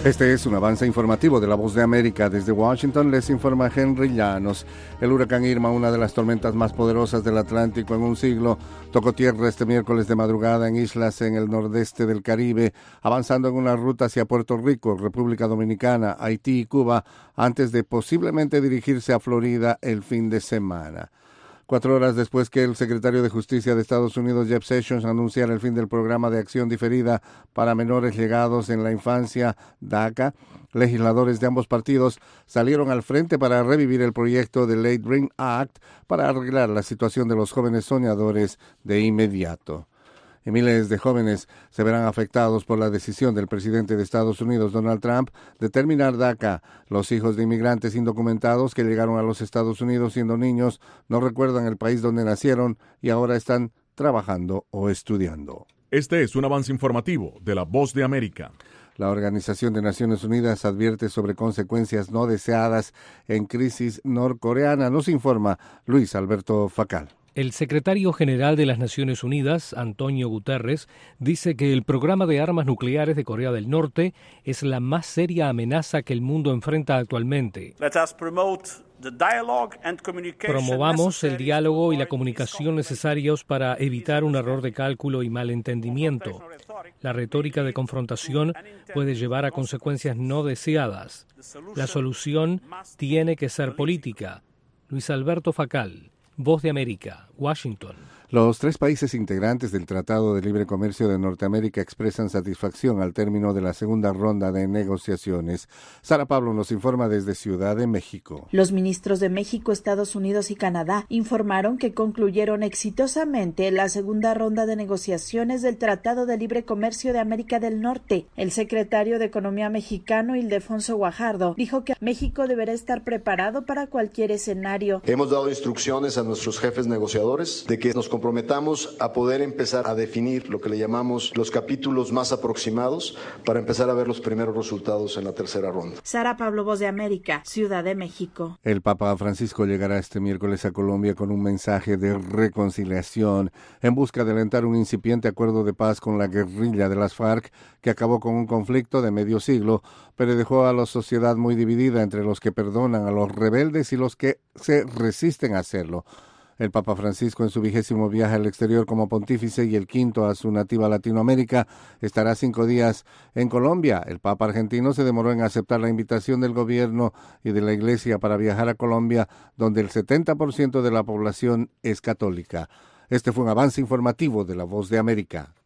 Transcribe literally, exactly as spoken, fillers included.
Este es un avance informativo de La Voz de América. Desde Washington les informa Henry Llanos. El huracán Irma, una de las tormentas más poderosas del Atlántico en un siglo, tocó tierra este miércoles de madrugada en islas en el nordeste del Caribe, avanzando en una ruta hacia Puerto Rico, República Dominicana, Haití y Cuba, antes de posiblemente dirigirse a Florida el fin de semana. Cuatro horas después que el secretario de Justicia de Estados Unidos, Jeff Sessions, anunciara el fin del programa de acción diferida para menores llegados en la infancia, DACA, legisladores de ambos partidos salieron al frente para revivir el proyecto de Late Dream Act para arreglar la situación de los jóvenes soñadores de inmediato. Y miles de jóvenes se verán afectados por la decisión del presidente de Estados Unidos, Donald Trump, de terminar DACA. Los hijos de inmigrantes indocumentados que llegaron a los Estados Unidos siendo niños no recuerdan el país donde nacieron y ahora están trabajando o estudiando. Este es un avance informativo de La Voz de América. La Organización de Naciones Unidas advierte sobre consecuencias no deseadas en crisis norcoreana. Nos informa Luis Alberto Facal. El secretario general de las Naciones Unidas, Antonio Guterres, dice que el programa de armas nucleares de Corea del Norte es la más seria amenaza que el mundo enfrenta actualmente. Promovamos el diálogo y la comunicación necesarios para evitar un error de cálculo y malentendimiento. La retórica de confrontación puede llevar a consecuencias no deseadas. La solución tiene que ser política. Luis Alberto Facal, Voz de América, Washington. Los tres países integrantes del Tratado de Libre Comercio de Norteamérica expresan satisfacción al término de la segunda ronda de negociaciones. Sara Pablo nos informa desde Ciudad de México. Los ministros de México, Estados Unidos y Canadá informaron que concluyeron exitosamente la segunda ronda de negociaciones del Tratado de Libre Comercio de América del Norte. El secretario de Economía mexicano, Ildefonso Guajardo, dijo que México deberá estar preparado para cualquier escenario. Hemos dado instrucciones a nuestros jefes negociadores de que nos comprometamos a poder empezar a definir lo que le llamamos los capítulos más aproximados para empezar a ver los primeros resultados en la tercera ronda. Sara Pablo, Voz de América, Ciudad de México. El Papa Francisco llegará este miércoles a Colombia con un mensaje de reconciliación en busca de alentar un incipiente acuerdo de paz con la guerrilla de las FARC que acabó con un conflicto de medio siglo, pero dejó a la sociedad muy dividida entre los que perdonan a los rebeldes y los que se resisten a hacerlo. El Papa Francisco, en su vigésimo viaje al exterior como pontífice y el quinto a su nativa Latinoamérica, estará cinco días en Colombia. El Papa argentino se demoró en aceptar la invitación del gobierno y de la Iglesia para viajar a Colombia, donde el setenta por ciento de la población es católica. Este fue un avance informativo de La Voz de América.